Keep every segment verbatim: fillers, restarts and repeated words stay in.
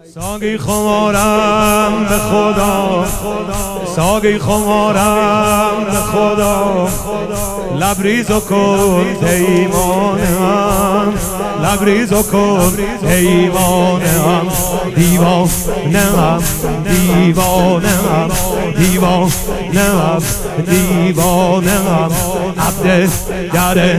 ساقی خمارم به خدا، ساقی خمارم به خدا، لبریزو کن پیمانم، لبریزو کن پیمانم، دیوانم دیوانم دیوانم دیوانم، عبد در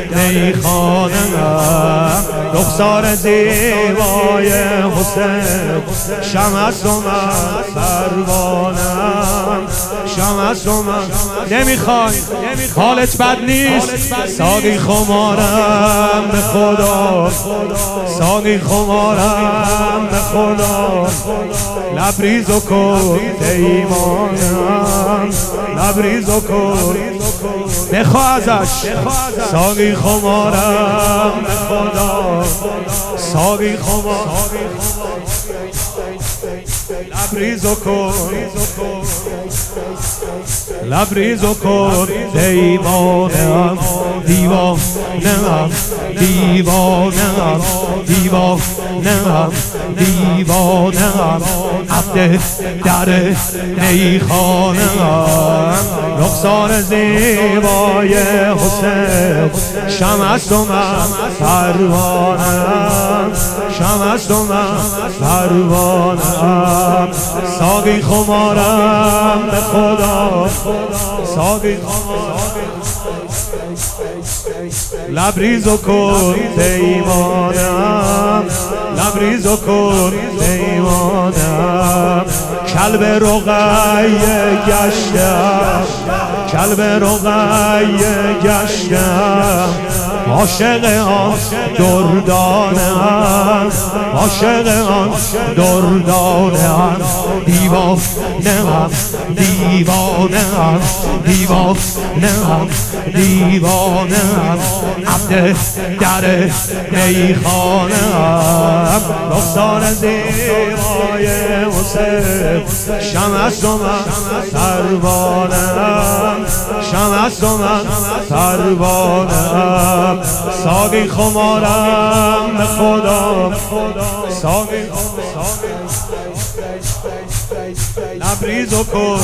میخانم، رخسار زیبای حسین، شمس و من پروانم، شمس و من. نمیخوای حالت بد نیست، ساقی خمارم به خدا، ساقی خمارم به خدا، لبریزو کن پیمانم، لبریزو کن بخوا ازش، ساقی خمارم به خدا، ساقی خمارم، لبریزو کن لبریزو کن دیوانم، دیوانم دیوانم دیوانم دیوانم، عبد در میخانم، رخسار زیبای حسین، شمس و من پروانم، شمس و من پروانم، ساقی خمارم به خدا، ساقی لبریزو کن پیمانم، لبریزو کن پیمانم، کلب رقیه گشتم، کلب رقیه گشتم، عاشق آن دردانم، عاشق آن دردانم، دیوانم دیوانم دیوانم دیوانم، عبد در میخانم، رخسار زیبای حسین، شمس و من پروانم، شمس و من پروانم، ساقی خمارم به خدا، ساقی لبریزو کن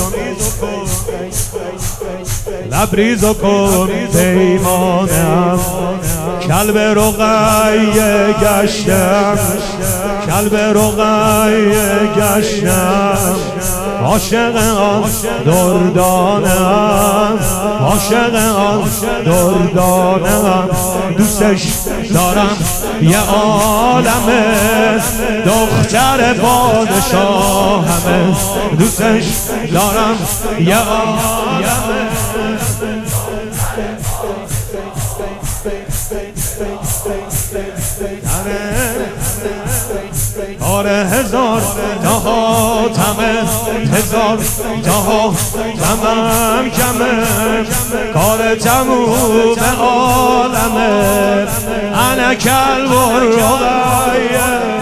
لبریزو کن پیمانم، کلب رقیه گشتم، کلب رقیه گشتم، عاشق آن دردانم، عاشق آن دردانم، دوستش دارم یه عالمه، دختر پادشاهمه، دوستش دارم یه عالمه، کار هزار تا حاتمه، هزار تا حاتمم کمه، کار تموم عالمه، انا کلب رقیه